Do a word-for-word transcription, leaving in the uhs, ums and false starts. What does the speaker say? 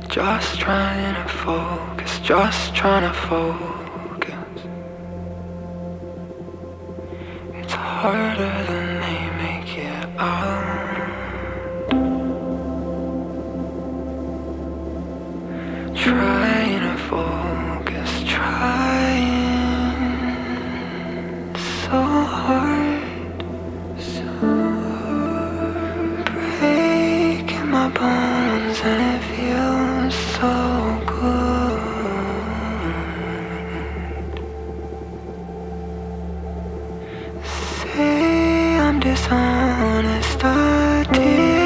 Just trying to focus, just trying to focus. It's harder than they make it out. Trying to focus, trying so hard, so hard. Breaking my bones and it feels so good. Say I'm dishonest, I did.